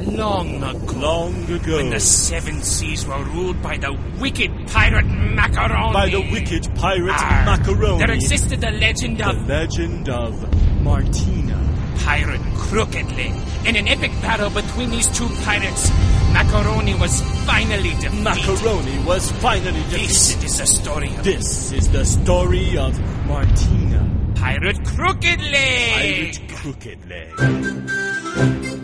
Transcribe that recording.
Long ago. Long ago. When the seven seas were ruled by the wicked pirate Macaroni. By the wicked pirate Macaroni. There existed the legend of... The legend of Martina. Pirate Crooked Leg. In an epic battle between these two pirates, Macaroni was finally defeated. Macaroni was finally defeated. This is the story of... This is the story of Martina. Pirate Crooked Leg. Pirate Crooked Leg.